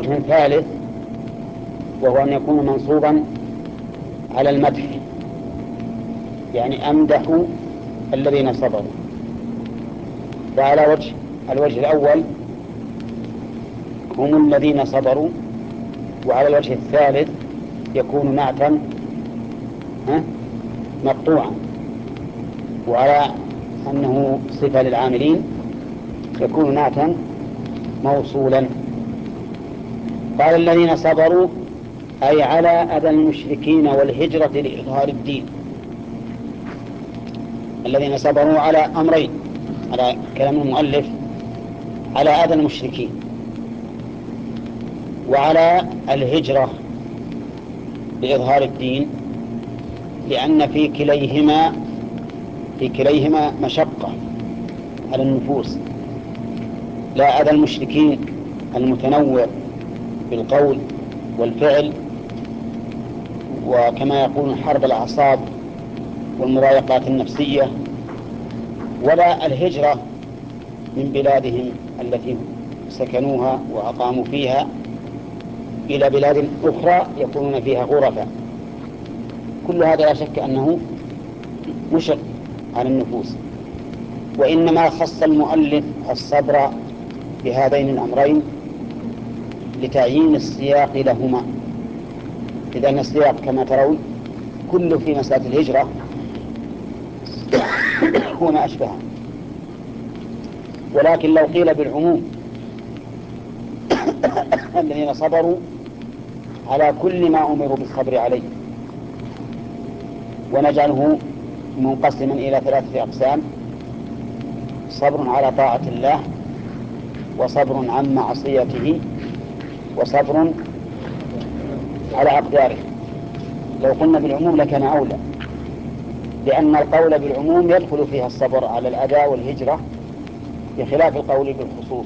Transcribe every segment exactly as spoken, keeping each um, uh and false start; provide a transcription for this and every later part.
وجه ثالث وهو أن يكون منصوبا على المدح، يعني أمدح الذين صبروا. وعلى وجه الوجه الأول هم الذين صبروا، وعلى الوجه الثالث يكون نعتا مقطوعا، وعلى أنه صفة للعاملين يكون نعتا موصولا. قال الذين صبروا أي على أذى المشركين والهجرة لإظهار الدين. الذين صبروا على أمرين، على كلام المؤلف على أذى المشركين وعلى الهجرة لإظهار الدين، لأن في كليهما في كليهما مشقة على النفوس. لا أذى المشركين المتنوع بالقول والفعل، وكما يقولون حرب الأعصاب والمضايقات النفسية، ولا الهجرة من بلادهم التي سكنوها وأقاموا فيها إلى بلاد أخرى يكونون فيها غرفا. كل هذا لا شك أنه مشق على النفوس، وإنما خص المؤلف الصبر بهذين الأمرين لتعيين السياق لهما، لأن السياق كما ترون كله في مسألة الهجرة وما أشبهه. ولكن لو قيل بالعموم الذين صبروا على كل ما أمروا بالصبر عليه، ونجعله منقسما إلى ثلاثة أقسام: صبر على طاعة الله، وصبر عن معصيته، وصبر على أقداره. لو قلنا بالعموم لكان أولى، لأن القول بالعموم يدخل فيها الصبر على الأذى والهجرة بخلاف القول بالخصوص.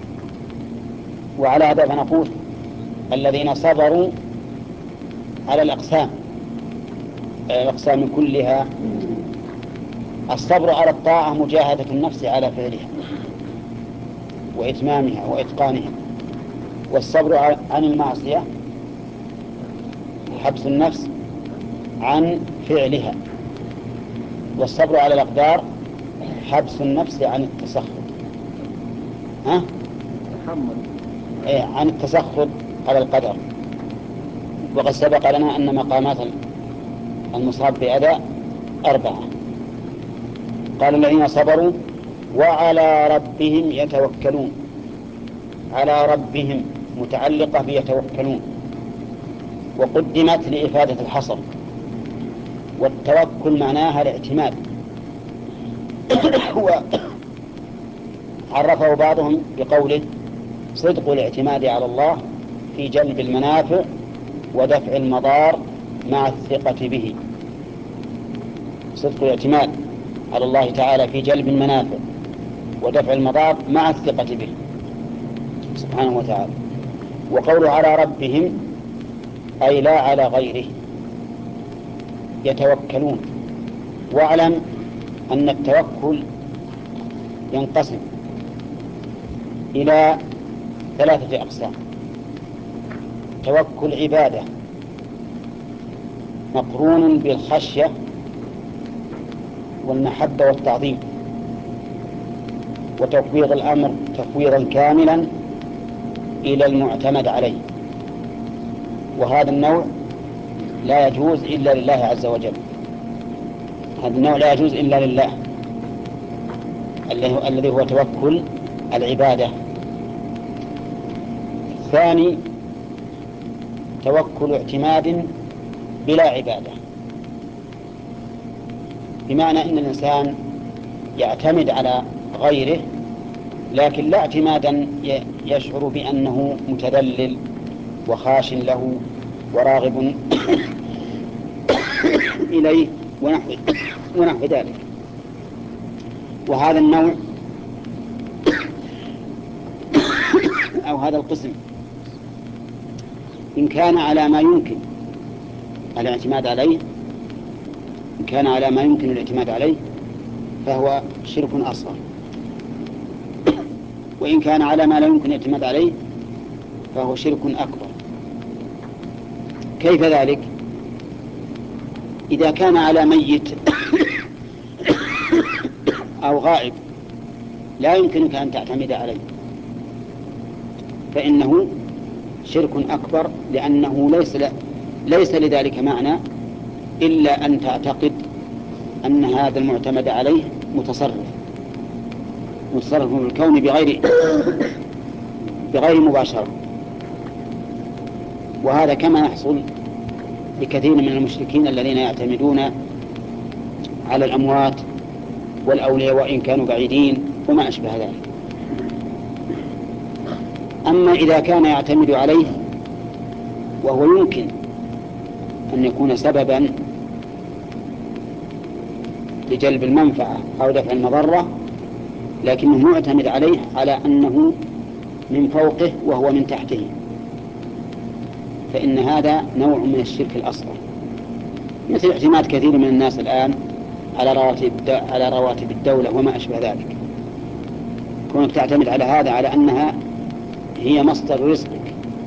وعلى هذا فنقول الذين صبروا على الأقسام الأقسام كلها: الصبر على الطاعة مجاهدة النفس على فعلها وإتمامها وإتقانها، والصبر عن المعصية حبس النفس عن فعلها، والصبر على الأقدار حبس النفس عن التسخط ها؟ إيه عن التسخط على القدر. وقد سبق لنا أن مقامات المصاب بأذى أربعة. قال الذين صبروا وعلى ربهم يتوكلون. على ربهم متعلقة بيتوكلون، وقدمت لإفادة الحصر، والتوكل معناها الاعتماد. وعرفه بعضهم بقوله: صدق الاعتماد على الله في جلب المنافع ودفع المضار مع الثقة به. صدق الاعتماد على الله تعالى في جلب المنافع ودفع المضار مع الثقة به سبحانه وتعالى. وقوله على ربهم أي لا على غيره يتوكلون. واعلم أن التوكل ينقسم إلى ثلاثة أقسام: توكل عبادة مقرون بالخشية والمحبة والتعظيم، وتفويض الأمر تفويضا كاملا إلى المعتمد عليه. وهذا النوع لا يجوز إلا لله عز وجل. هذا النوع لا يجوز إلا لله الذي هو توكل العبادة. الثاني توكل اعتماد بلا عبادة، بمعنى أن الإنسان يعتمد على غيره لكن لا اعتمادا يشعر بأنه متذلل وخاش له وراغب إليه ونحو ونحو ذلك. وهذا النوع أو هذا القسم إن كان على ما يمكن الاعتماد عليه إن كان على ما يمكن الاعتماد عليه فهو شرك أصغر، وإن كان على ما لا يمكن الاعتماد عليه فهو شرك أكبر. كيف ذلك؟ إذا كان على ميت أو غائب لا يمكنك أن تعتمد عليه فإنه شرك أكبر، لأنه ليس ليس لذلك معنى إلا أن تعتقد أن هذا المعتمد عليه متصرف متصرف في الكون بغير بغير مباشرة. وهذا كما يحصل لكثير من المشركين الذين يعتمدون على الأموات والأولياء وإن كانوا بعيدين وما أشبه ذلك. أما إذا كان يعتمد عليه وهو يمكن أن يكون سببا لجلب المنفعة أو دفع المضرة، لكنه معتمد عليه على أنه من فوقه وهو من تحته، فإن هذا نوع من الشرك الأصغر، مثل اعتماد كثير من الناس الآن على رواتب على رواتب الدولة وما أشبه ذلك. كونك تعتمد على هذا على أنها هي مصدر رزقك،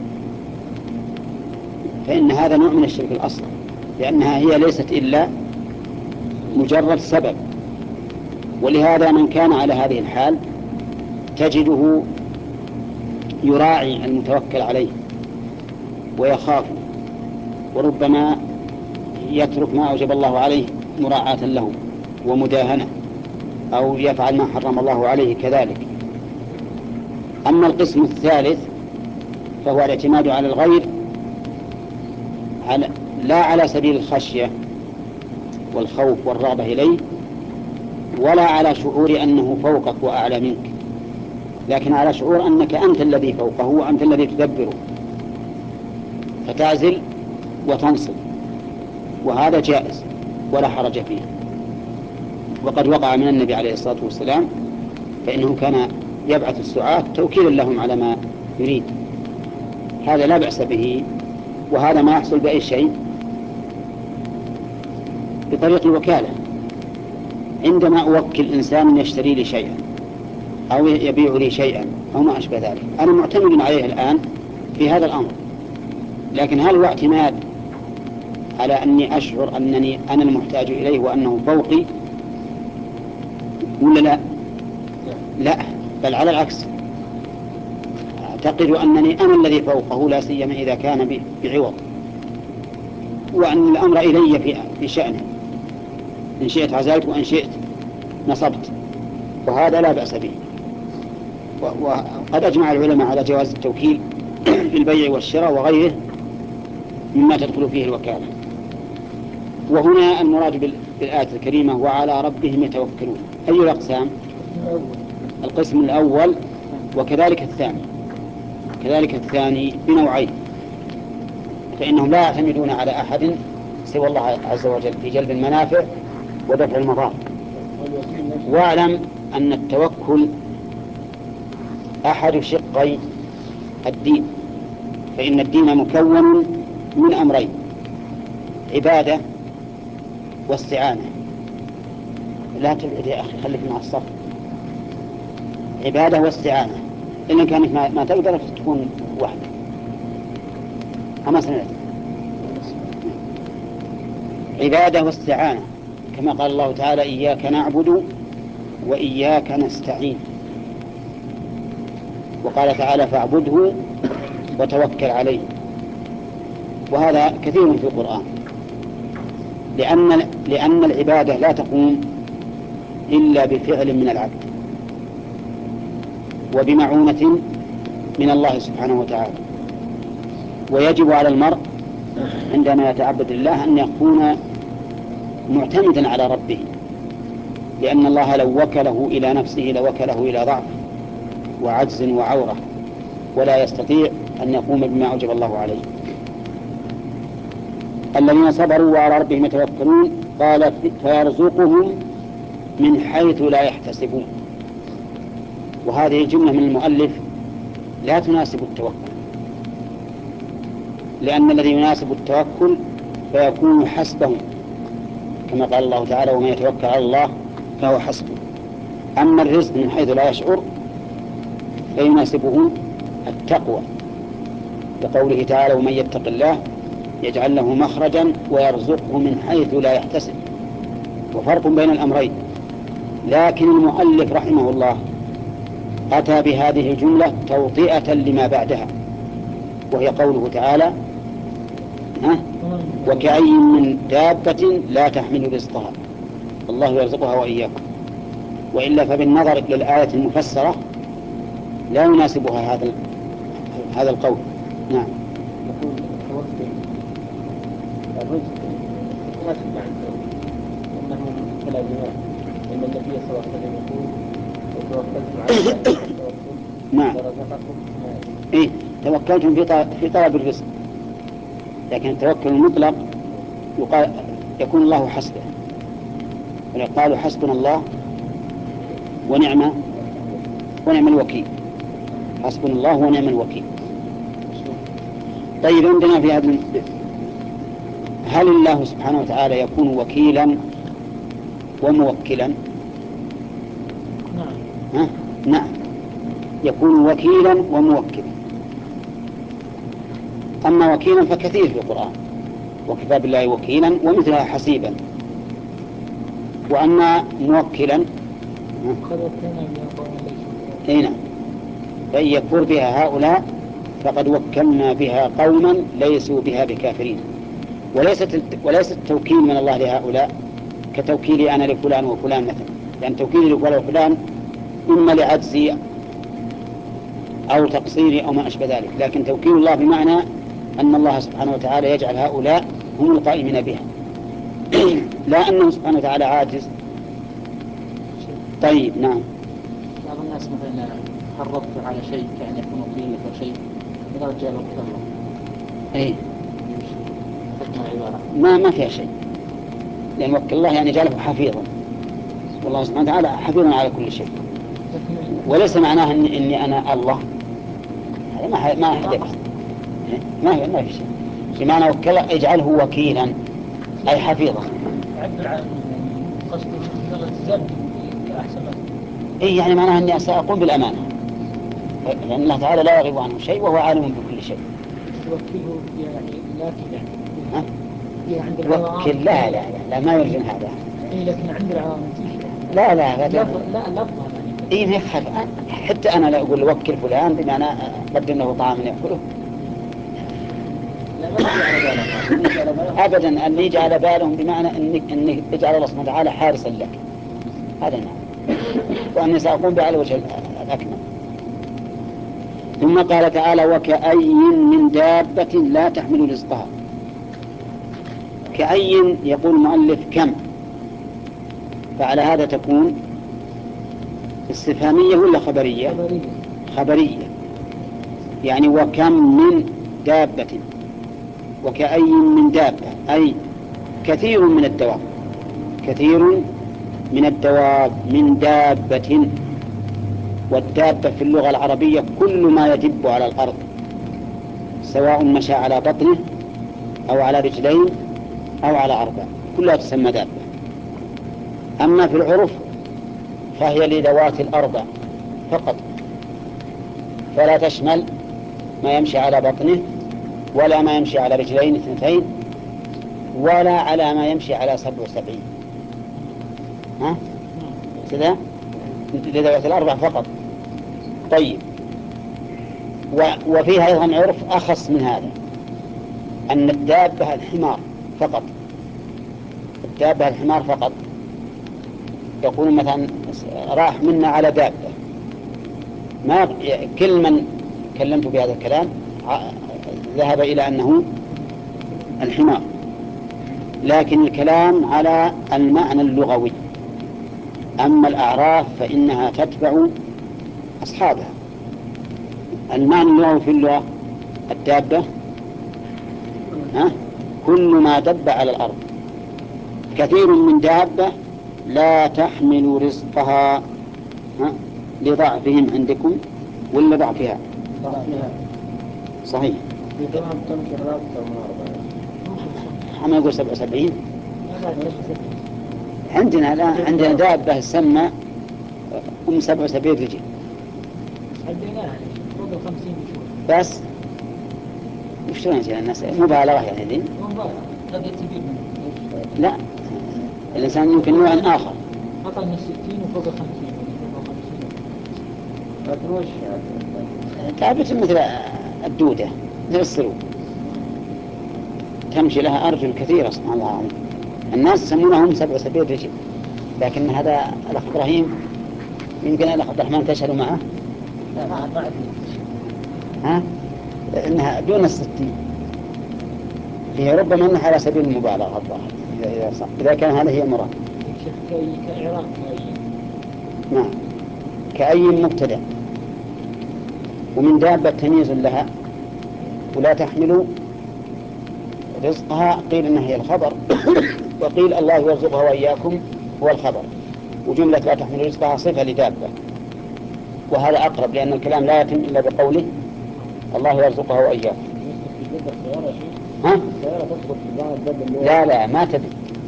فإن هذا نوع من الشرك الأصغر، لأنها هي ليست إلا مجرد سبب. ولهذا من كان على هذه الحال تجده يراعي المتوكل عليه ويخاف، وربما يترك ما أوجب الله عليه مراعاة له ومداهنة، أو يفعل ما حرم الله عليه كذلك. أما القسم الثالث فهو الاعتماد على الغير على لا على سبيل الخشية والخوف والرغبة إليه، ولا على شعور أنه فوقك وأعلى منك، لكن على شعور أنك أنت الذي فوقه وأنت الذي تدبره، فتعزل وتنصب، وهذا جائز ولا حرج فيه. وقد وقع من النبي عليه الصلاة والسلام، فإنه كان يبعث السعاة توكيلا لهم على ما يريد، هذا لا بأس به. وهذا ما يحصل بأي شيء بطريق الوكالة. عندما أوكل إنسان يشتري لي شيئا أو يبيع لي شيئا أو ما أشبه ذلك، أنا معتمد عليه الآن في هذا الأمر، لكن هل هو اعتماد على أني أشعر أنني أنا المحتاج إليه وأنه فوقي ولا لا؟ لا، بل على العكس، أعتقد أنني أنا الذي فوقه، لا سيما إذا كان بعوض، وأن الأمر إلي في, في شأنه، إن شئت عزلت وإن شئت نصبت، وهذا لا بأس به. وقد أجمع العلماء على جواز التوكيل في البيع والشراء وغيره مما تدخل فيه الوكالة. وهنا المراد بالآية الكريمة وعلى ربهم يتوكلون. أي الأقسام؟ القسم الأول وكذلك الثاني، كذلك الثاني بنوعين، فإنهم لا يعتمدون على أحد سوى الله عز وجل في جلب المنافع ودفع المضار. واعلم أن التوكل أحد شقي الدين، فإن الدين مكون من أمرين: عبادة واستعانة. لا تبعد يا أخي، خليك مع الصف. عبادة واستعانة، إن كانت ما, ما تقدر تكون وحدك. أما سمعت عبادة واستعانة، كما قال الله تعالى: إياك نعبد وإياك نستعين. وقال تعالى: فاعبده وتوكل عليه. وهذا كثير في القرآن، لأن, لأن العبادة لا تقوم إلا بفعل من العبد وبمعونة من الله سبحانه وتعالى. ويجب على المرء عندما يتعبد الله أن يكون معتمدا على ربه، لأن الله لو وكله إلى نفسه لوكله إلى ضعف وعجز وعورة، ولا يستطيع أن يقوم بما أوجب الله عليه. الذين صبروا وعلى ربهم يتوكلون، قال: فيرزقهم من حيث لا يحتسبون. وهذه جملة من المؤلف لا تناسب التوكل، لأن الذي يناسب التوكل فيكون حسبه، كما قال الله تعالى: ومن يتوكل على الله فهو حسبه. أما الرزق من حيث لا يشعر فيناسبه التقوى لقوله تعالى ومن يتق الله يجعل له مخرجا ويرزقه من حيث لا يحتسب، وفرق بين الأمرين. لكن المؤلف رحمه الله أتى بهذه الجملة توطئة لما بعدها، وهي قوله تعالى ها وكأي من دابة لا تحمل رزقها الله يرزقها وإياكم، وإلا فبالنظر إلى الآية المفسرة لا يناسبها هذا هذا القول. نعم. يقول توكل الرزق يناسب مع التوكل أنه من كلامنا أن النبي صلى الله عليه وسلم يقول وتوكلتم على الله التوكل نعم. لرزقكم إيه توكلتم في في طلب الرزق، لكن التوكل المطلق يقال يكون الله حسبه، ويقال حسبنا الله ونعم ونعم الوكيل، حسبنا الله ونعم الوكيل. طيب عندنا في هذا هل الله سبحانه وتعالى يكون وكيلا وموكلا؟ نعم. ها؟ نعم يكون وكيلا وموكلا. أما وكيلا فكثير في القرآن، وكفى بالله وكيلا ومثلها حسيبا. وأما موكلا هنا فإن يكفر بها هؤلاء فقد وكلنا بها قوما ليسوا بها بكافرين. وليست وليس التوكيل من الله لهؤلاء كتوكيلي أنا لفلان وفلان مثلا، لأن توكيلي لفلان وفلان إما لعجزي أو تقصيري أو ما أشبه ذلك، لكن توكيل الله بمعنى أن الله سبحانه وتعالى يجعل هؤلاء هم القائمين بها لا أنه سبحانه وتعالى عاجز. طيب نعم. بعض الناس مثلا حرضت على شيء كأن يكون وكيل أو شيء إذا رجع وكل الله أي ما ما فيها شيء، لأن وكل الله يعني جعله حفيظا، والله سبحانه وتعالى حفيظ على كل شيء، وليس معناه إني, إني أنا الله، هذا ما ما حدث، ما في ما في شيء. بمعنى وكل اجعله وكيلا أي حفيظا. عبر عن قصد الزبد كأحسن. إيه يعني معناه أني سأقوم بالأمانة، لأن الله تعالى لا يغيب عنه شيء وهو عالم بكل شيء. توكله يعني لكن ها؟ عند وكل لا لا لا, لا ما يرجم هذا. إيه لكن عند العوام لا لا لا لا لفظا يعني. إيه ما يخالف، حتى أنا لا أقول وكل فلان بمعنى قدم له طعاما يأكله. لا ما يجي على بالهم أبدا أن يجي على بالهم بمعنى أنك أنك اجعل الله سبحانه وتعالى حارسا لك، هذا نعم، وأني سأقوم به على وجه الأكمل. ثم قال تعالى وكأي من دابة لا تحمل رزقها. كأي يقول المؤلف كم، فعلى هذا تكون استفهامية ولا خبرية؟ خبرية. خبرية يعني وكم من دابة، وكأي من دابة أي كثير من الدواب، كثير من الدواب من دابة. والدابة في اللغة العربية كل ما يدب على الأرض سواء مشى على بطنه أو على رجلين أو على أربع كلها تسمى دابة. أما في العرف فهي لذوات الأربع فقط، فلا تشمل ما يمشي على بطنه ولا ما يمشي على رجلين اثنتين ولا على ما يمشي على سبع وسبعين. ها؟ كذا لذوات الأربع فقط. طيب وفيها أيضا عرف أخص من هذا، أن الدابة الحمار فقط، الدابة الحمار فقط. يقول مثلا راح منا على دابة، ما كل من كلمت بهذا الكلام ذهب إلى أنه الحمار، لكن الكلام على المعنى اللغوي. أما الأعراف فإنها تتبع أصحابها. المعنى اللغوي في اللغة الدابة ها؟ كل ما دب على الأرض. كثير من دابة لا تحمل رزقها ها؟ لضعفهم عندكم ولا ضعفها؟ صحيح. ما يقول سبع وسبعين. عندنا الآن عندنا دابة سمى أم سبع وسبعين رجل عندنا فوق الخمسين بس. شلون يجي الناس مبالغة يعني ذي؟ لا، الإنسان يمكن نوع آخر. أقل من ستين وفوق خمسين. لكن وش تعبت مثل الدودة مثل السرو، تمشي لها أرجل كثيرة سبحان الله العظيم. الناس يسمونهم سبع سبيل رجل، لكن هذا الأخ إبراهيم يمكن الأخ عبد الرحمن تشهدوا معه. لا ما ما ها؟ إنها دون الستين، هي ربما أنها على سبيل المبالغة الظاهر إذا صح، إذا كان هذا هي المراد. كالعراق نعم، كأي مبتدع. ومن دابة تمييز لها ولا تحمل رزقها، قيل إنها هي الخبر وقيل الله يرزقها وإياكم هو الخبر، وجملة لا تحمل رزقها صفة لدابة، وهذا أقرب لأن الكلام لا يتم إلا بقوله الله يرزقها وإياكم. ها؟ لا لا ما تدري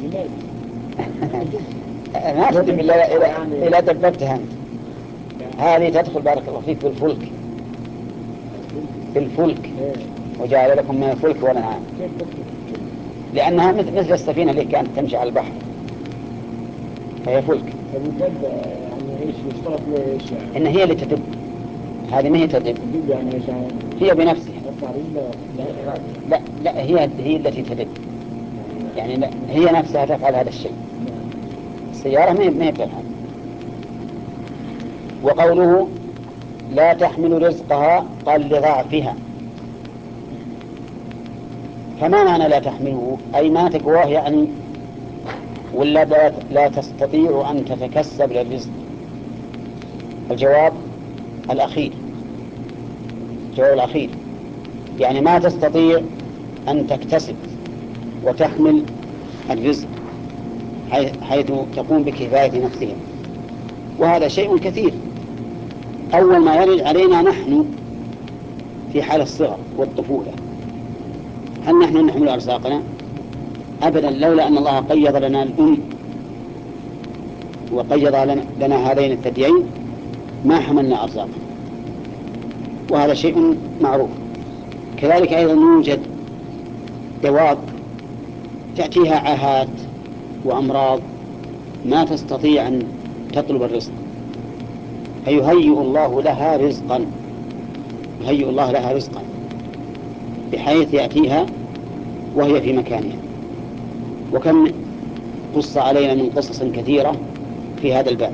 ما تدري إلا إلا دبرتها أنت. هذه تدخل بارك الله فيك في الفلك، في الفلك وجعل لكم من الفلك والأنعام، لأنها مثل السفينة اللي كانت تمشي على البحر فهي فلك. إن هي اللي تدب، هذه ما هي تدب، هي بنفسها. لا لا هي هي التي تدب، يعني لا هي نفسها تفعل هذا الشيء. السيارة ما هي ما هي بتفعل. وقوله لا تحمل رزقها قال لضعفها، فما معنى لا تحمله؟ أي ما تقواه يعني، ولا لا تستطيع أن تتكسب للرزق؟ الجواب الأخير، الجواب الأخير يعني ما تستطيع أن تكتسب وتحمل الرزق حيث تقوم بكفاية نفسها، وهذا شيء كثير. أول ما يرد علينا نحن في حال الصغر والطفولة، هل نحن نحمل أرزاقنا؟ أبدا، لولا أن الله قيض لنا الأم وقيض لنا هذين الثديين ما حملنا أرزاقنا، وهذا شيء معروف. كذلك أيضا يوجد دواب تأتيها عاهات وأمراض ما تستطيع أن تطلب الرزق، فيهيئ الله لها رزقا، يهيئ الله لها رزقا بحيث يأتيها وهي في مكانها. وكم قص علينا من قصص كثيرة في هذا الباب.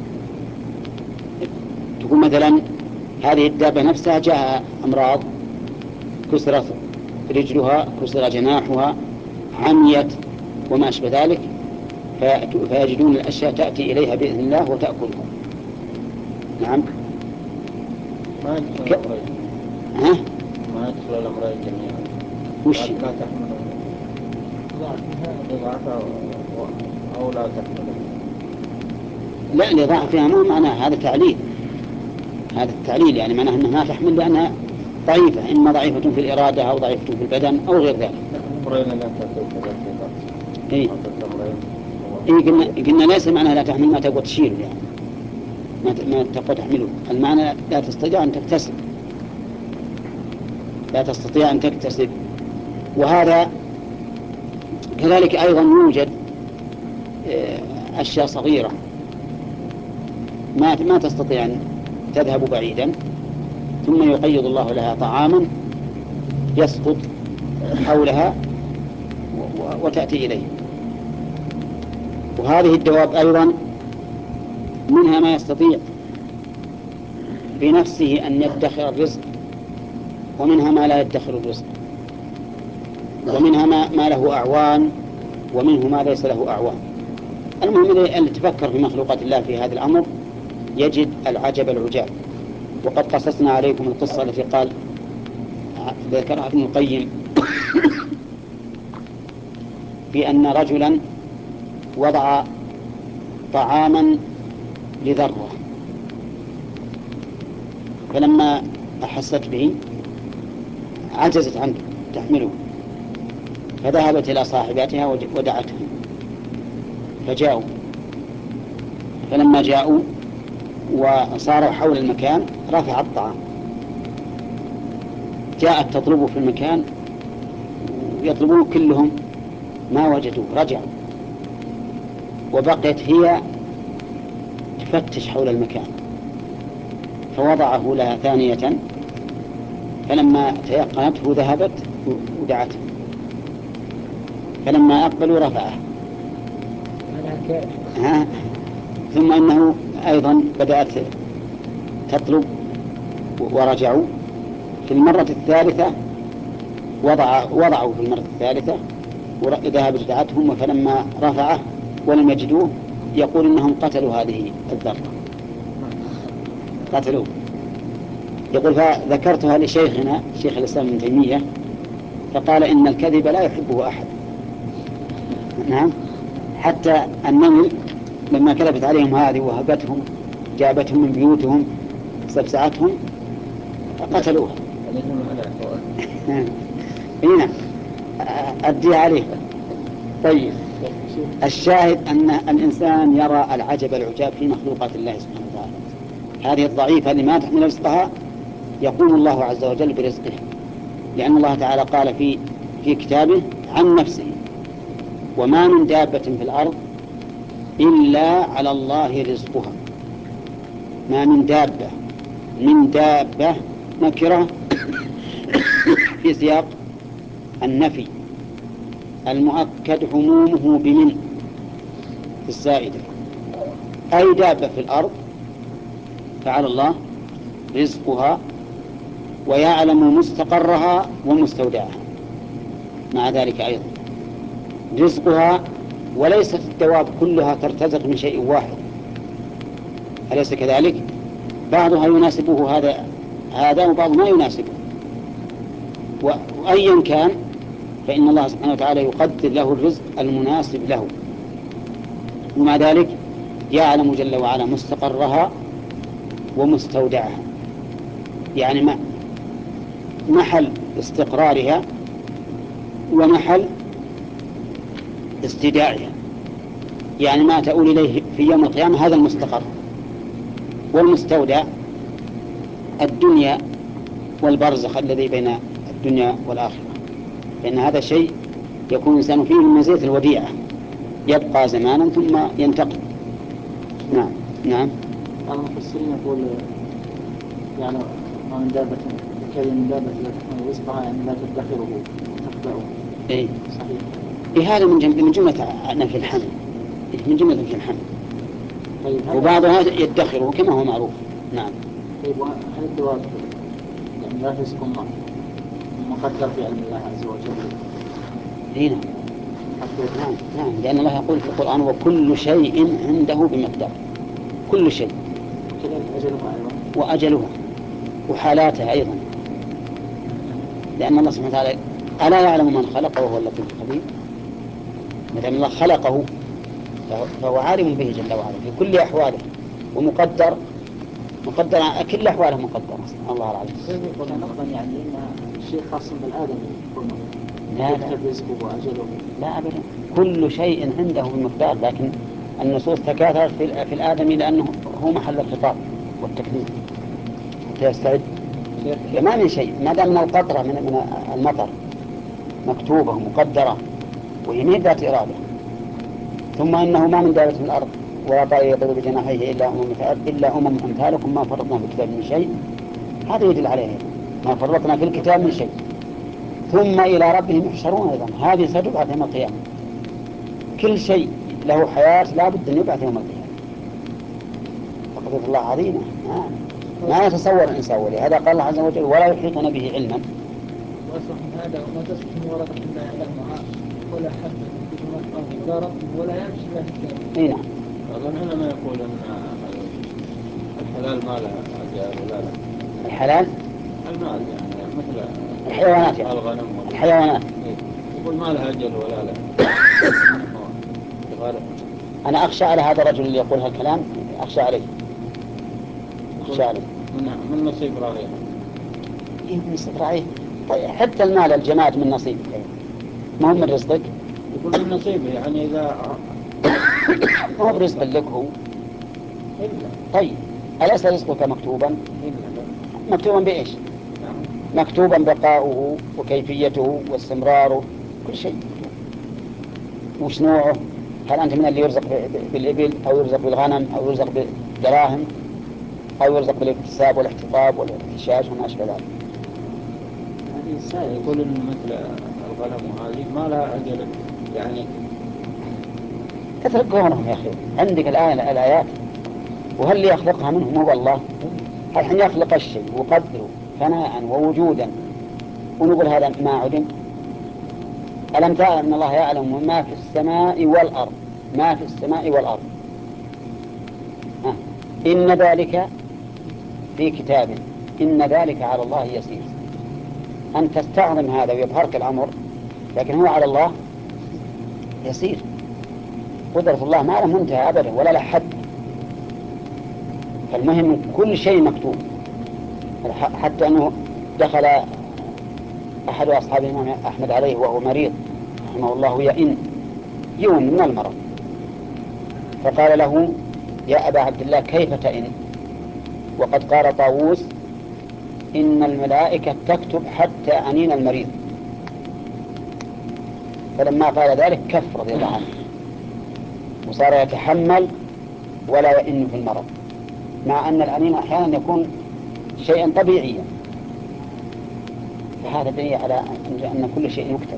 تقول مثلا هذه الدابة نفسها جاء أمراض، كسرت رجلها، كسر جناحها، عميت وما أشبه ذلك، فيجدون الأشياء تأتي إليها بإذن الله وتأكلها. نعم. ما يدخل ك... الأمرين. ها؟ ما يدخل الأمرين جميعا. وش؟ لا تحمل ضعفها أو لا تحمل. لا، لضعفها مو معناه هذا تعليل، هذا التعليل يعني معناه أنها ما تحمل لأنها ضعيفة، إما ضعيفة في الإرادة أو ضعيفة في البدن أو غير ذلك. إيه إيه قلنا قلنا ليس معناها لا تحمل ما تقوى تشيل، يعني ما ما تقوى تحمله، المعنى لا تستطيع أن تكتسب، لا تستطيع أن تكتسب. وهذا كذلك أيضا يوجد أشياء صغيرة ما ما تستطيع أن تذهب بعيدا، ثم يقيض الله لها طعاما يسقط حولها وتأتي إليه. وهذه الدواب أيضا منها ما يستطيع بنفسه أن يدخر الرزق، ومنها ما لا يدخر الرزق، ومنها ما, ما له أعوان، ومنه ما ليس له أعوان. المهم اللي تفكر في مخلوقات الله في هذا الأمر يجد العجب العجاب. وقد قصصنا عليكم القصة التي قال ذكرها ابن القيم في أن رجلا وضع طعاما لذرة، فلما أحست به عجزت عن تحمله، فذهبت إلى صاحباتها ودعتهم، فجاءوا، فلما جاءوا وصاروا حول المكان رفع الطعام، جاءت تطلبه في المكان يطلبون كلهم ما وجدوه، رجعوا، وبقيت هي تفتش حول المكان، فوضعه لها ثانية، فلما تيقنته ذهبت ودعته، فلما أقبلوا رفعه. ها. ثم أنه أيضا بدأت تطلب ورجعوا. في المرة الثالثة وضع وضعوا في المرة الثالثة وذهبت دعتهم، فلما رفعه ولم يجدوه يقول إنهم قتلوا هذه الذرة، قتلوه. يقول فذكرتها لشيخنا شيخ الإسلام ابن تيمية فقال إن الكذب لا يحبه أحد. نعم. حتى النمل لما كذبت عليهم هذه وهبتهم جابتهم من بيوتهم استفزعتهم قتلوها. هنا أدي عليه. طيب، الشاهد أن الإنسان يرى العجب العجاب في مخلوقات الله سبحانه وتعالى. هذه الضعيفة اللي ما تحمل رزقها يقوم الله عز وجل برزقها، لأن الله تعالى قال في في كتابه عن نفسه: وما من دابة في الأرض إلا على الله رزقها. ما من دابة، من دابة نكرة في سياق النفي المؤكد عمومه بمن في الزائدة، أي دابة في الأرض فعلى الله رزقها ويعلم مستقرها ومستودعها. مع ذلك أيضا رزقها، وليست الدواب كلها ترتزق من شيء واحد، أليس كذلك؟ بعضها يناسبه هذا هذا وبعض ما يناسبه، وأيا كان فإن الله سبحانه وتعالى يقدر له الرزق المناسب له، ومع ذلك يعلم جل وعلا مستقرها ومستودعها، يعني ما محل استقرارها ومحل استداعها، يعني ما تؤول إليه في يوم القيامة هذا المستقر، والمستودع الدنيا والبرزخ الذي بين الدنيا والآخرة، لأن هذا شيء يكون الإنسان فيه من مزية الوديعة، يبقى زمانا ثم ينتقل. نعم. نعم. المفسرين يقول يعني ما من دابة كذا من دابة لا تحمل رزقها، يعني لا تدخره تخبأه. إيه صحيح. إيه هذا من جملة من جملة نفي الحمل، من جملة نفي الحمل. طيب وبعضها يدخره كما هو معروف. نعم. طيب هل الدواب يعني لا رزق مقدر في علم الله عز وجل؟ هنا. نعم. نعم. لأن الله يقول في القرآن: وكل شيء عنده بمقدار. كل شيء. كذلك أجلها أيضا. وأجلها وحالاتها أيضا، لأن الله سبحانه وتعالى ألا يعلم من خلقه وهو اللطيف الخبير. ما دام الله خلقه فهو عالم به جل وعلا في كل أحواله، ومقدر مقدر كل أحواله مقدر. الله العظيم. يعني إن الشيء خاص بالآدم يكون لا يكتب رزقه وأجله. لا أبدا، كل شيء عنده بمقدار، لكن النصوص تكاثرت في, في الآدمي لأنه هو محل الخطاب والتكليف، حتى يستعد. ما من شيء ما دام من القطرة من, من المطر مكتوبة مقدرة وهي من ذات إرادة. ثم إنه ما من دابة في الأرض ولا طائر يطير بجناحيه إلا أمم إلا أمم أمثالكم ما فرطنا في الكتاب من شيء. هذا يدل عليه ما فرطنا في الكتاب من شيء. ثم إلى ربهم يحشرون أيضا، هذه ستبعث يوم القيامة. كل شيء له حياة لا بد أن يبعث يوم القيامة. فقدرة الله عظيمة ما, ما يتصور الإنسان، ولهذا قال الله عز وجل: ولا يحيطون به علما. وأصبح هذا وما تسقط من ورقة لا يعلمها ولا حبة في ظلمات الأرض رب ولا يمشي إلا في كتاب. أي نعم. أظن هنا ما يقول أن الحلال ما له أجل ولا لا. الحلال المال يعني مثل الحيوانات، يعني الغنم الحيوانات يقول ما لها أجل ولا لا. أنا أخشى على هذا الرجل اللي يقول هالكلام، أخشى عليه أخشى عليه من من نصيب راعيه. إيه من نصيب راعيه؟ طيب حتى المال الجماد من نصيبك، ما هو من رزقك. يقول من نصيبه يعني إذا ما هو برزق لك هو. طيب أليس رزقك مكتوبا؟ مكتوبا بإيش؟ مكتوبا بقاؤه وكيفيته واستمراره كل شيء. وش نوعه؟ هل أنت من اللي يرزق بالإبل أو يرزق بالغنم أو يرزق بالدراهم أو يرزق بالاكتساب والاحتطاب والاحتشاش وما أشبه ذلك؟ هذه السائل يقول إن مثل الغنم وهذه ما لها أجل يعني. اترك قولهم يا أخي، عندك الآن الآيات. وهل اللي يخلقها منهم هو الله؟ الحين يخلق الشيء وقدره فناء ووجودا ونقول هذا ما علم؟ ألم تعلم أن الله يعلم ما في السماء والأرض؟ ما في السماء والأرض. ها. إن ذلك في كتاب إن ذلك على الله يسير. أن تستعظم هذا ويبهرك الأمر، لكن هو على الله يسير. قدرة الله ما له منتهى أبدا ولا له حد. فالمهم كل شيء مكتوب، حتى أنه دخل أحد أصحاب الإمام أحمد عليه وهو مريض رحمه الله يئن يوم من المرض، فقال له يا أبا عبد الله كيف تئن وقد قال طاووس إن الملائكة تكتب حتى أنين المريض. فلما قال ذلك كف رضي الله عنه وصار يتحمل ولا يئن في المرض، مع أن الأنين أحيانا يكون شيئا طبيعيا. فهذا دليل على أن كل شيء يكتب.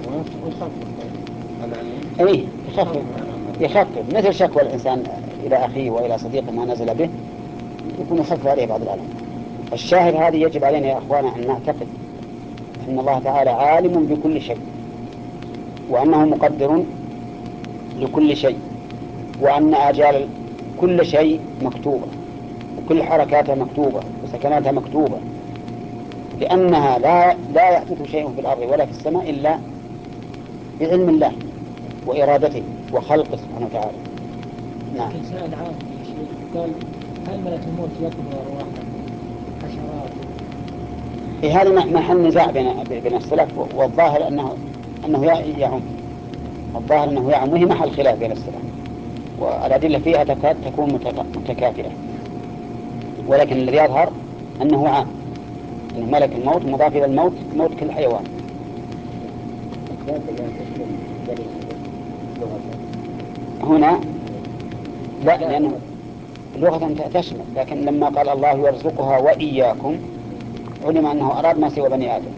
أي يخفف يخفف مثل شكوى الإنسان إلى أخيه وإلى صديقه ما نزل به، يكون يخفف عليه بعض الألم. الشاهد هذه يجب علينا يا أخوانا أن نعتقد أن الله تعالى عالم بكل شيء، وأنه مقدر لكل شيء، وأن آجال كل شيء مكتوبة، وكل حركاتها مكتوبة وسكناتها مكتوبة، لأنها لا لا يحدث شيء في الأرض ولا في السماء إلا بعلم الله وإرادته وخلقه سبحانه وتعالى. نعم. سائل عام يا شيخ قال هل ملك الموت يقبض أرواح حشرات؟ إيه هذا محل نزاع بين بين السلف، والظاهر أنه أنه يعم. الظاهر أنه يعم، وهي محل خلاف بين السلف، والأدلة فيها تكاد تكون متكافئة، ولكن الذي يظهر أنه عام، أنه ملك الموت مضاف إلى الموت موت كل حيوان. هنا لا، لأنه لغة تشمل، لكن لما قال الله يرزقها وإياكم علم أنه أراد ما سوى بني آدم.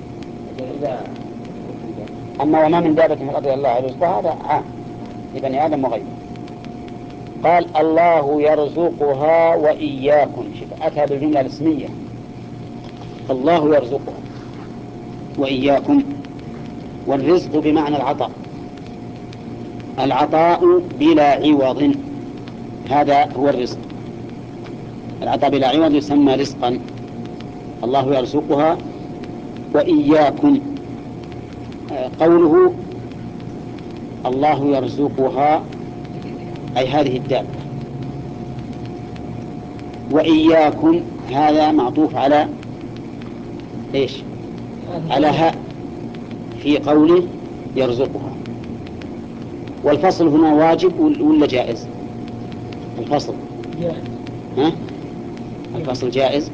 أما وما من دابة من الأرض الله يرزقها هذا عام لبني آدم وغيره. قال الله يرزقها وإياكم، شوف أتى بالجملة الاسمية، الله يرزقها وإياكم. والرزق بمعنى العطاء، العطاء بلا عوض، هذا هو الرزق. العطاء بلا عوض يسمى رزقا. الله يرزقها وإياكم. قوله الله يرزقها أي هذه الدابة، وإياكم هذا معطوف على إيش؟ على هاء في قوله يرزقها. والفصل هنا واجب ولا جائز؟ الفصل جائز. ها؟ الفصل جائز.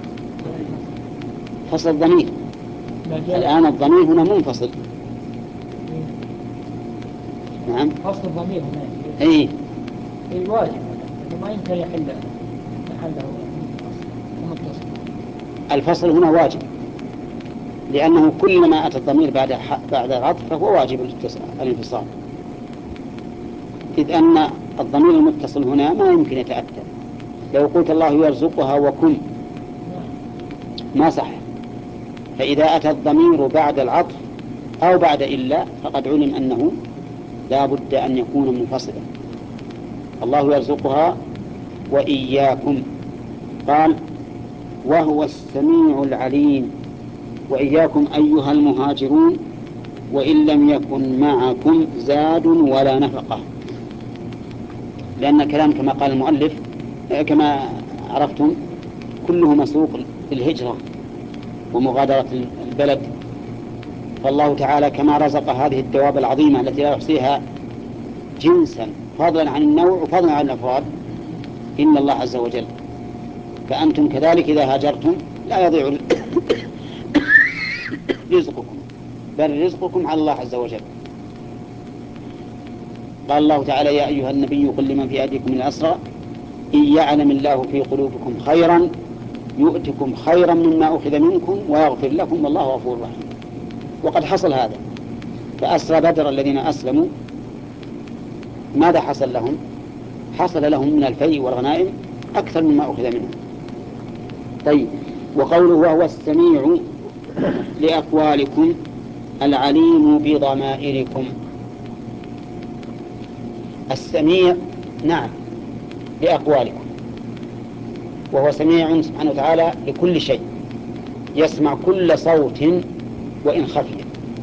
فصل الضمير الآن الضمير هنا منفصل. نعم. فصل الضمير هنا اي اي واجب، ما يمكن يحل محله متصل. الفصل هنا واجب، لأنه كلما أتى الضمير بعد بعد العطف فهو واجب الانفصال، إذ أن الضمير المتصل هنا ما يمكن يتأتى. لو قلت الله يرزقها وكن ما صح، فإذا أتى الضمير بعد العطف أو بعد إلا فقد علم أنه لا بد أن يكون منفصلا. الله يرزقها وإياكم. قال وهو السميع العليم. وإياكم أيها المهاجرون وإن لم يكن معكم زاد ولا نفقة، لأن الكلام كما قال المؤلف كما عرفتم كله مسوق الهجرة ومغادرة البلد. فالله تعالى كما رزق هذه الدواب العظيمة التي لا يحصيها جنسا فضلا عن النوع وفضلا عن الأفراد إن الله عز وجل، فأنتم كذلك إذا هاجرتم لا يضيع رزقكم، بل رزقكم على الله عز وجل. قال الله تعالى: يا أيها النبي قل لمن في أيديكم من الأسرى إن يعلم الله في قلوبكم خيرا يؤتكم خيرا مما أخذ منكم ويغفر لكم والله غفور رحيم. وقد حصل هذا، فأسرى بدر الذين أسلموا ماذا حصل لهم؟ حصل لهم من الفيء والغنائم أكثر مما أخذ منهم. طيب، وقوله وهو السميع لأقوالكم العليم بضمائركم. السميع نعم لأقوالكم، وهو سميع سبحانه وتعالى لكل شيء، يسمع كل صوت وإن خفي،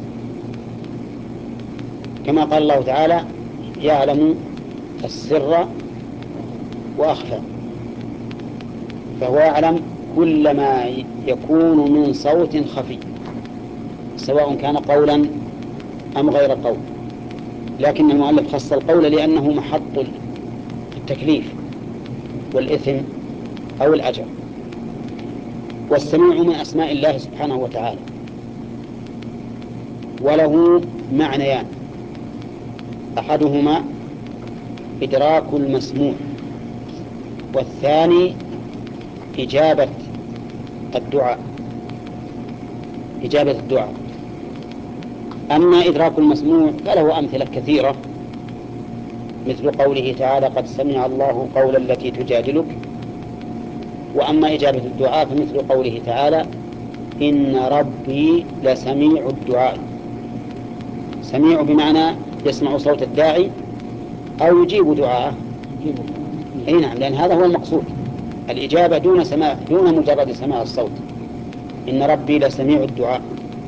كما قال الله تعالى: يعلم السر وأخفى. فهو يعلم كل ما يكون من صوت خفي، سواء كان قولا أم غير قول، لكن المؤلف خص القول لأنه محط التكليف والإثم أو الأجر. والسميع من أسماء الله سبحانه وتعالى، وله معنيان: أحدهما إدراك المسموع، والثاني إجابة الدعاء إجابة الدعاء. أما إدراك المسموع فله أمثلة كثيرة، مثل قوله تعالى: قد سمع الله قول التي تجادلك. وأما إجابة الدعاء فمثل قوله تعالى: إن ربي لسميع الدعاء. سميع بمعنى يسمع صوت الداعي أو يجيب دعاءه. أي نعم، لأن هذا هو المقصود، الإجابة دون سماع، دون مجرد سماع الصوت. إن ربي لسميع الدعاء.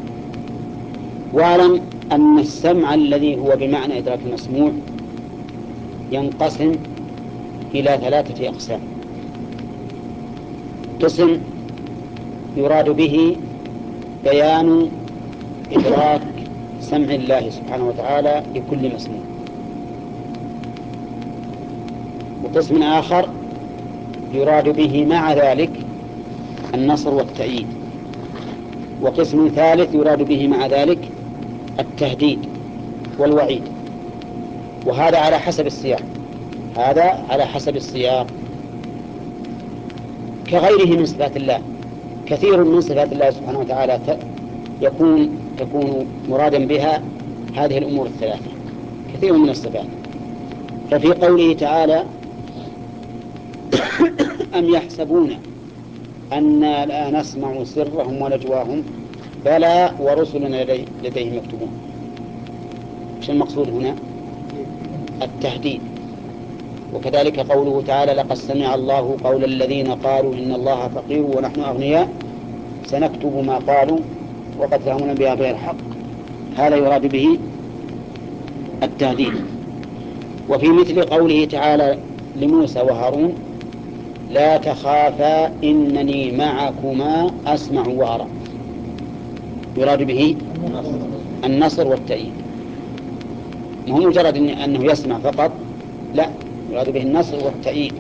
واعلم أن السمع الذي هو بمعنى إدراك المسموع ينقسم إلى ثلاثة أقسام. قسم يراد به بيان إدراك سمع الله سبحانه وتعالى لكل مسموع، وقسم آخر يراد به مع ذلك النصر والتأييد، وقسم ثالث يراد به مع ذلك التهديد والوعيد. وهذا على حسب السياق هذا على حسب السياق كغيره من صفات الله. كثير من صفات الله سبحانه وتعالى يكون تكون مرادا بها هذه الأمور الثلاثة، كثير من الصفات. ففي قوله تعالى: أم يحسبون أنا لا نسمع سرهم ونجواهم بلى ورسلنا لديهم يكتبون. ايش المقصود هنا؟ التهديد. وكذلك قوله تعالى: لقد سمع الله قول الذين قالوا إن الله فقير ونحن أغنياء سنكتب ما قالوا وقتلهم الأنبياء بغير حق. هذا يراد به التهديد. وفي مثل قوله تعالى لموسى وهارون: لا تخافا إنني معكما أسمع وأرى، يراد به النصر والتأييد. ما هو مجرد أنه يسمع فقط، لا، يراد به النصر والتأييد.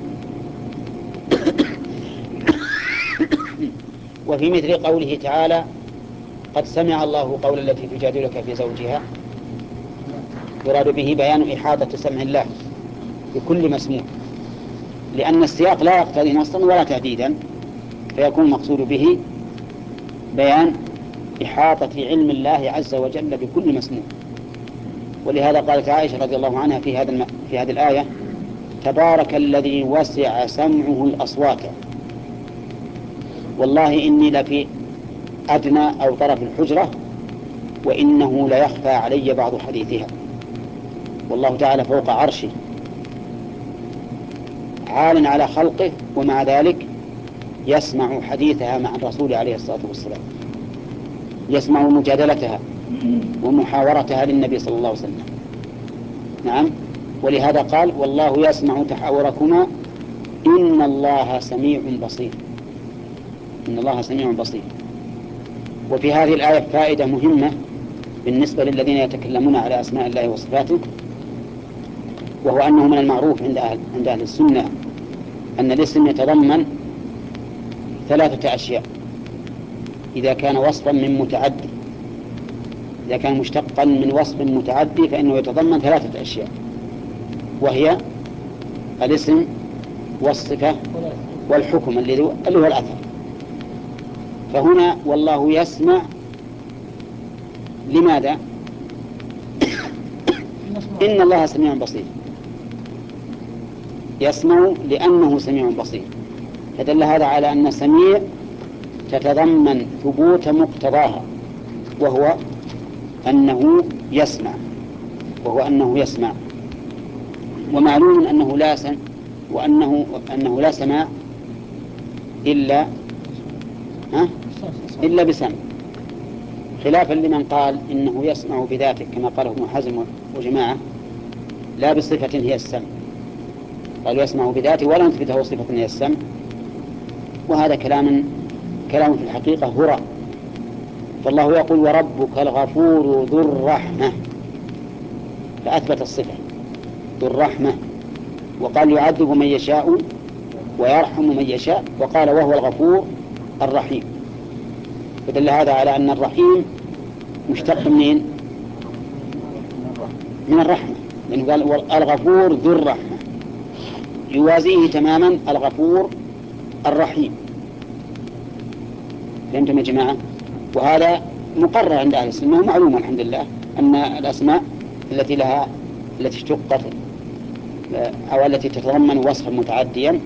وفي مثل قوله تعالى: قد سمع الله قول التي تجادلك في زوجها، يراد به بيان إحاطة سمع الله بكل مسموع، لأن السياق لا يقتضي نصرا ولا تهديدا، فيكون المقصود به بيان إحاطة علم الله عز وجل بكل مسموع. ولهذا قالت عائشة رضي الله عنها في هذا الم... في هذه الآية: تبارك الذي وسع سمعه الأصوات، والله إني لفي أدنى أو طرف الحجرة وإنه ليخفى علي بعض حديثها. والله تعالى فوق عرشه عال على خلقه، ومع ذلك يسمع حديثها مع الرسول عليه الصلاة والسلام، يسمع مجادلتها ومحاورتها للنبي صلى الله عليه وسلم. نعم، ولهذا قال: والله يسمع تحاوركما إن الله سميع بصير. إن الله سميع بصير. وفي هذه الآية فائدة مهمة بالنسبة للذين يتكلمون على أسماء الله وصفاته، وهو أنه من المعروف عند أهل, عند أهل السنة أن الاسم يتضمن ثلاثة أشياء إذا كان وصفا من متعدي. إذا كان مشتقا من وصف متعدي فإنه يتضمن ثلاثة أشياء، وهي الاسم والصفة والحكم اللي هو الأثر. فهنا والله يسمع، لماذا؟ إن الله سميع بصير، يسمع لأنه سميع بصير، فدل هذا على أن سميع تتضمن ثبوت مقتضاها، وهو أنه يسمع وهو أنه يسمع ومعلوم أنه لا سمع وأنه أنه لا سماع إلا ها إلا بسمع، خلافا لمن قال إنه يسمع بذاته كما قاله ابن حزم وجماعة لا بصفة هي السمع، قالوا يسمع بذاته ولا نثبته صفة هي السمع، وهذا كلام كلام في الحقيقة هراء. فالله يقول وربك الغفور ذو الرحمة، فأثبت الصفة ذو الرحمة، وقال يعذب من يشاء ويرحم من يشاء، وقال وهو الغفور الرحيم، فدل هذا على أن الرحيم مشتق منين؟ من الرحمة، لأنه قال الغفور ذو الرحمة، يوازيه تماما الغفور الرحيم. فهمتم يا جماعة؟ وهذا مقرر عند أهل السنة ومعلوم الحمد لله أن الأسماء التي لها التي اشتقت أو التي تتضمن وصفا متعديا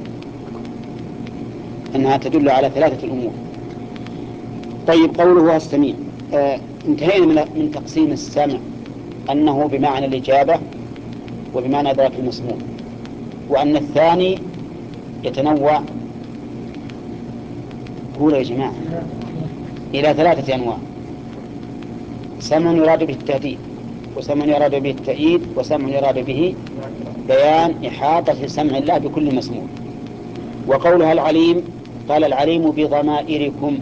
أنها تدل على ثلاثة الأمور. طيب، قوله هو السميع، آه انتهينا من, من تقسيم السمع أنه بمعنى الإجابة وبمعنى إدراك المسموع، وأن الثاني يتنوع قولوا يا جماعة إلى ثلاثة أنواع: سمع يراد به التهديد، وسمع يراد به التأييد، وسمع يراد به بيان إحاطة سمع الله بكل مسموع. وقولها العليم قال العليم بضمائركم،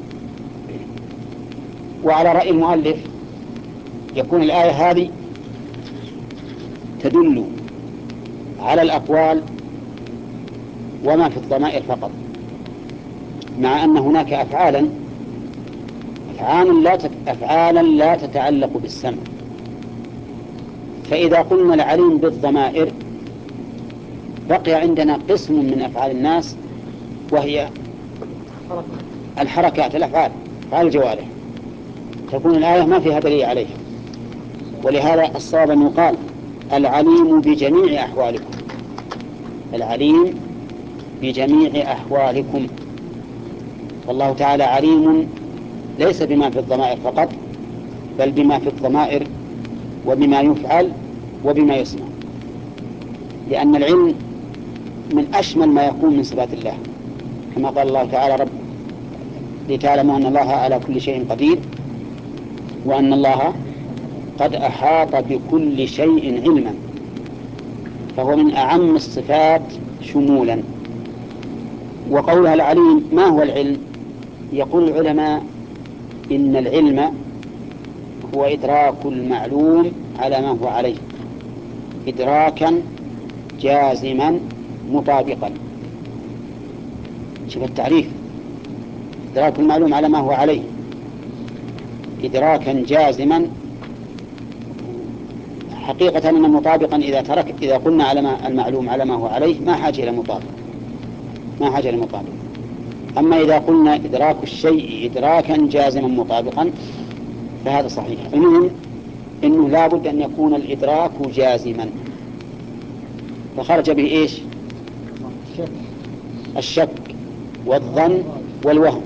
وعلى رأي المؤلف يكون الآية هذه تدل على الأقوال وما في الضمائر فقط، مع أن هناك أفعالا أفعالا لا أفعالا لا تتعلق بالسمع. فإذا قلنا العليم بالضمائر بقي عندنا قسم من أفعال الناس وهي الحركات، الأفعال، أفعال الجوارح، تكون الآية ما فيها دليل عليها. ولهذا الصواب أن يقال العليم بجميع أحوالكم، العليم بجميع أحوالكم. والله تعالى عليم ليس بما في الضمائر فقط، بل بما في الضمائر وبما يفعل وبما يسمع، لأن العلم من أشمل ما يكون من صفات الله، كما قال الله تعالى رب لتعلموا أن الله على كل شيء قدير وأن الله قد أحاط بكل شيء علما، فهو من أعم الصفات شمولا. وقولها العليم ما هو العلم؟ يقول العلماء إن العلم هو إدراك المعلوم على ما هو عليه إدراكا جازما مطابقا. شوف التعريف، إدراك المعلوم على ما هو عليه إدراكا جازما، حقيقة أن مطابقا إذا ترك إذا قلنا على ما المعلوم على ما هو عليه ما حاجة إلى مطابق، ما حاجة إلى مطابق. أما إذا قلنا إدراك الشيء إدراكا جازما مطابقا فهذا صحيح. المهم إنه لا بد أن يكون الإدراك جازما، فخرج به إيش؟ الشك والظن والوهم.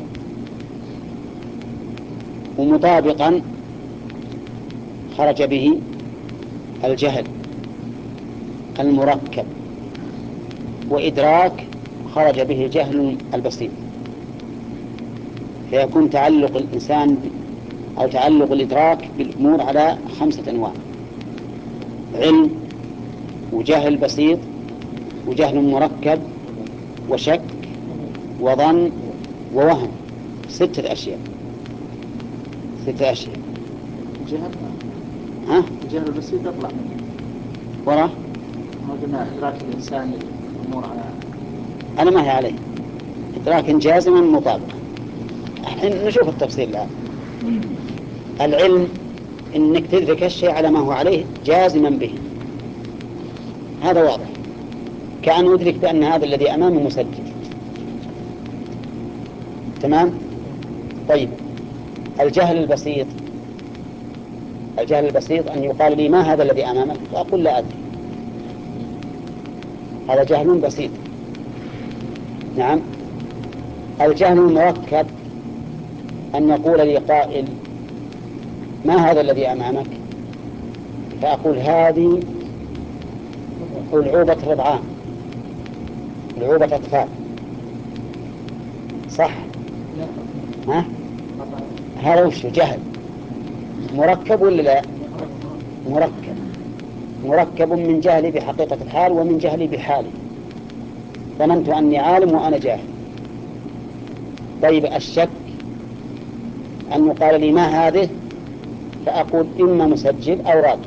ومطابقا خرج به الجهل المركب، وإدراك خرج به جهل البسيط. فيكون تعلق الإنسان أو تعلق الإدراك بالأمور على خمسة أنواع: علم وجهل بسيط وجهل مركب وشك وظن ووهم. ستة أشياء ستة أشياء. جهل ها؟ الجهل البسيط يطلع وراه ما قلنا إدراك الإنسان الأمور على أنا ما هي عليه إدراك جازما مطابقا. نشوف التفصيل الآن. العلم إنك تدرك الشيء على ما هو عليه جازما به، هذا واضح، كأن أدرك بأن هذا الذي أمامي مسجل. تمام؟ طيب الجهل البسيط، الجهل البسيط أن يقال لي ما هذا الذي أمامك فأقول لا أدري، هذا جهل بسيط. نعم. الجهل المركب أن يقول لي قائل ما هذا الذي أمامك فأقول هذه ألعوبة رضعان، ألعوبة أطفال، صح؟ ها؟ هذا وش جهل مركب ولا لا؟ مركب، مركب من جهلي بحقيقة الحال ومن جهلي بحالي، ظننت أني عالم وأنا جاهل. طيب الشك أن يقال لي ما هذه فأقول إما مسجل أو راديو،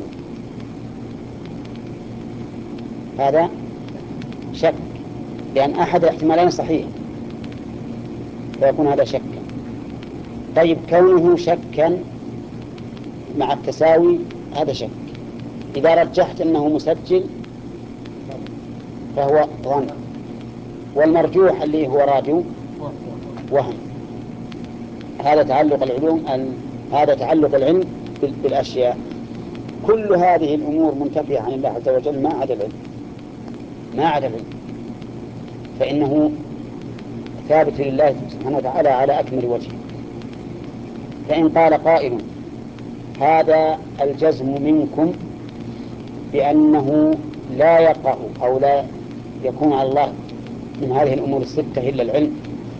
هذا شك، لأن أحد الاحتمالين صحيح فيكون هذا شكا. طيب كونه شكا مع التساوي هذا شك، إذا رجحت أنه مسجل فهو ظن، والمرجوح اللي هو راديو وهم. هذا تعلق العلوم، هذا تعلق العلم بالأشياء. كل هذه الأمور منتفية عن الله عز وجل ما عدا العلم، ما عدا العلم، فإنه ثابت لله سبحانه وتعالى على أكمل وجه. فإن قال قائل هذا الجزم منكم بأنه لا يقع أو لا يكون على الله من هذه الأمور الستة إلا العلم،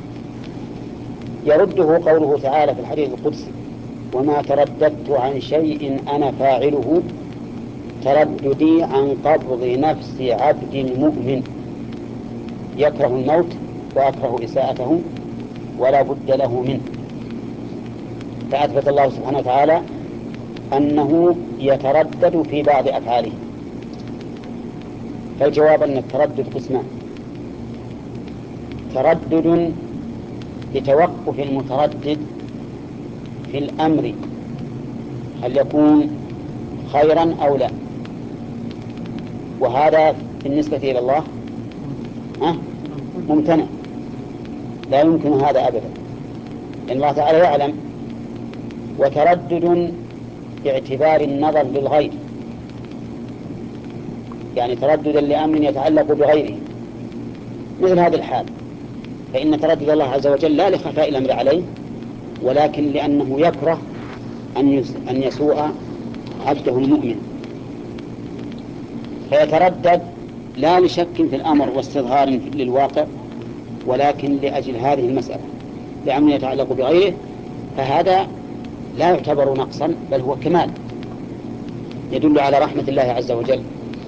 يرده قوله تعالى في الحديث القدسي وما ترددت عن شيء أنا فاعله ترددي عن قبض نفس عبد مؤمن يكره الموت وأكره إساءته ولا بد له منه. فأثبت الله سبحانه وتعالى أنه يتردد في بعض أفعاله. فالجواب أن التردد قسمان: تردد لتوقف المتردد في الأمر هل يكون خيرا أو لا، وهذا بالنسبة إلى الله أه؟ ممتنع، لا يمكن هذا أبدا، لأن الله تعالى يعلم. وتردد باعتبار النظر للغير، يعني ترددا لأمر يتعلق بغيره، مثل هذه الحال، فإن تردد الله عز وجل لا لخفاء الأمر عليه، ولكن لأنه يكره أن يسوء عبده المؤمن، فيتردد لا لشك في الأمر واستظهار للواقع، ولكن لأجل هذه المسألة لأمر يتعلق بغيره، فهذا لا يعتبر نقصا بل هو كمال يدل على رحمة الله عز وجل.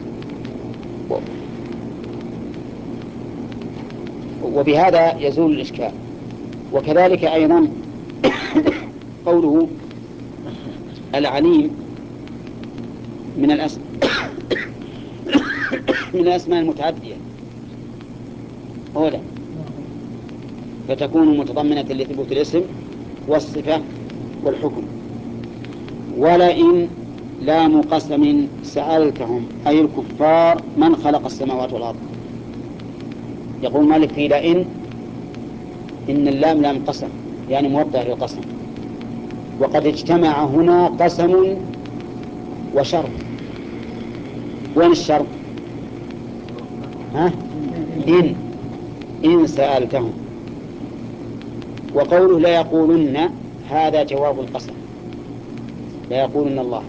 وبهذا يزول الإشكال. وكذلك أيضا قوله العليم من الأسماء من الأسماء المتعدية أولا، فتكون متضمنة لثبوت الاسم والصفة والحكم. ولئن لام قسم سألتهم أي الكفار من خلق السماوات والأرض. يقول مالك في لئن إن اللام لام قسم يعني موضع للقسم، وقد اجتمع هنا قسم وشرط. وين الشرط؟ ها؟ إن إن سألتهم. وقوله لا يقولن هذا جواب القسم، لا يقولن الله.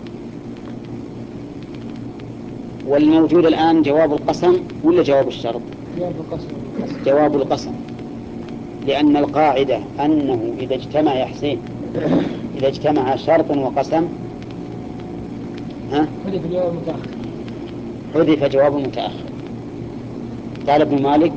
والموجود الآن جواب القسم ولا جواب الشرط؟ جواب القسم. جواب القسم، لأن القاعدة أنه إذا اجتمع يا حسين إذا اجتمع شرط وقسم ها؟ حذف الجواب المتأخر. حذف جواب المتأخر. قال ابن مالك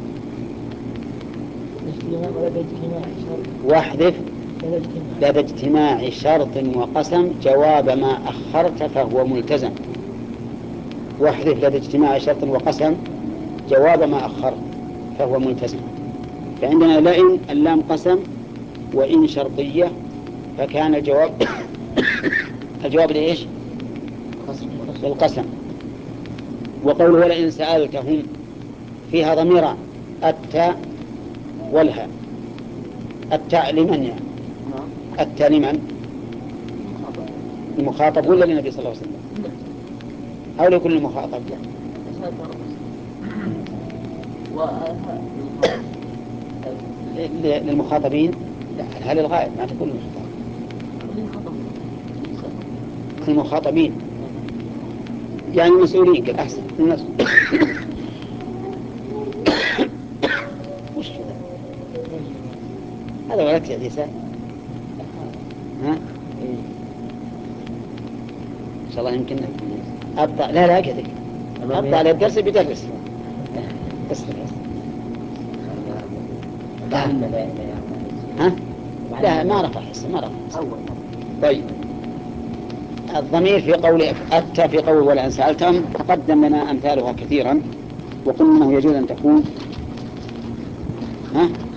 واحذف لدى اجتماع شرط وقسم جواب ما أخرت فهو ملتزم. واحذف لدى اجتماع شرط وقسم جواب ما أخرت فهو ملتزم. فعندنا لئن اللام قسم وإن شرطية، فكان الجواب الجواب لإيش؟ للقسم. وقوله ولئن سألتهم فيها ضميران، التاء والهاء. التاء لمن يعني؟ التاء لمن؟ المخاطب ولا للنبي صلى الله عليه وسلم؟ أو لكل المخاطب؟ للمخاطبين؟ لا، هل الغائب ما تكون المخاطب المخاطبين يعني المسؤولين قال أحسن الناس. وش كذا؟ هذا ولد يا عيسى. ها؟ إن شاء الله يمكن أبطأ. لا لا كذا أبطأ على الدرس بيدرس. بس لا ها؟ لا ما رفع حسه ما رفع. طيب الضمير في قول أتى في قول ولئن سألتهم تقدم لنا أمثالها كثيرا، وقلنا أنه يجوز أن تكون ها